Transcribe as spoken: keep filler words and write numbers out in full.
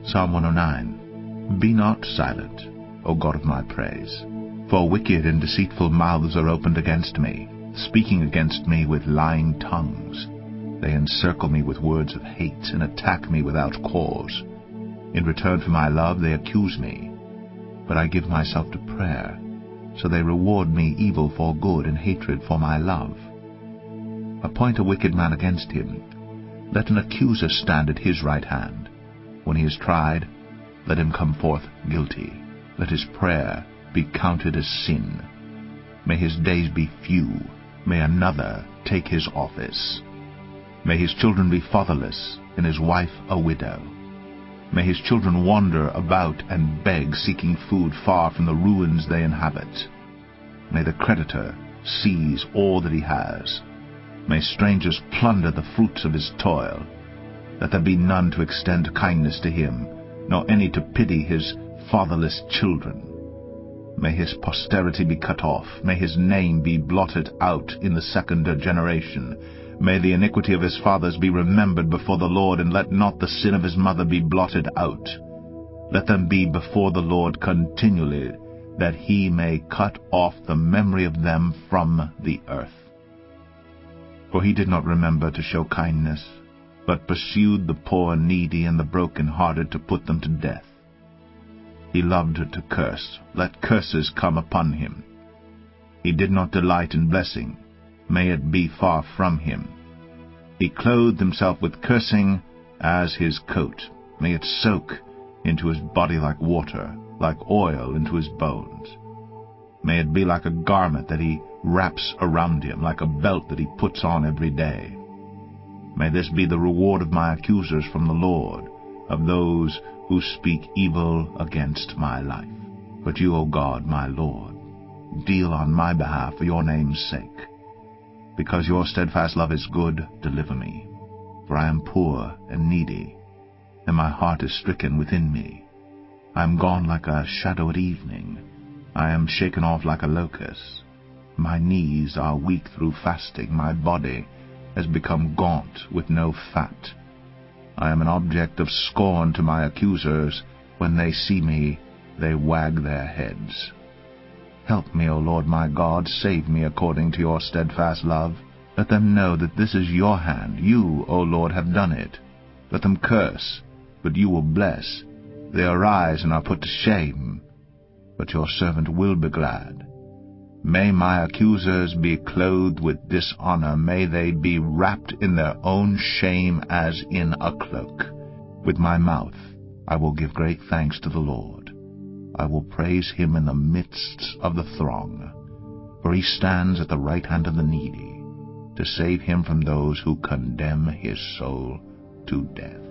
Psalm one oh nine. Be not silent, O God of my praise, for wicked and deceitful mouths are opened against me, speaking against me with lying tongues. They encircle me with words of hate, and attack me without cause. In return for my love they accuse me, but I give myself to prayer. So they reward me evil for good, and hatred for my love. Appoint a wicked man against him. Let an accuser stand at his right hand. When he is tried, let him come forth guilty. Let his prayer be counted as sin. May his days be few. May another take his office. May his children be fatherless, and his wife a widow. May his children wander about and beg, seeking food far from the ruins they inhabit. May the creditor seize all that he has. May strangers plunder the fruits of his toil. Let there be none to extend kindness to him, nor any to pity his fatherless children. May his posterity be cut off. May his name be blotted out in the second generation. May the iniquity of his fathers be remembered before the Lord, and let not the sin of his mother be blotted out. Let them be before the Lord continually, that he may cut off the memory of them from the earth. For he did not remember to show kindness, but pursued the poor, needy, and the broken-hearted to put them to death. He loved to curse. Let curses come upon him. He did not delight in blessing. May it be far from him. He clothed himself with cursing as his coat. May it soak into his body like water, like oil into his bones. May it be like a garment that he wraps around him, like a belt that he puts on every day. May this be the reward of my accusers from the Lord, of those who speak evil against my life. But you, O God, my Lord, deal on my behalf for your name's sake. Because your steadfast love is good, deliver me. For I am poor and needy, and my heart is stricken within me. I am gone like a shadow at evening. I am shaken off like a locust. My knees are weak through fasting. My body has become gaunt with no fat. I am an object of scorn to my accusers. When they see me, they wag their heads. Help me, O Lord my God, save me according to your steadfast love. Let them know that this is your hand. You, O Lord, have done it. Let them curse, but you will bless. They arise and are put to shame, but your servant will be glad. May my accusers be clothed with dishonor. May they be wrapped in their own shame as in a cloak. With my mouth I will give great thanks to the Lord. I will praise him in the midst of the throng, for he stands at the right hand of the needy, to save him from those who condemn his soul to death.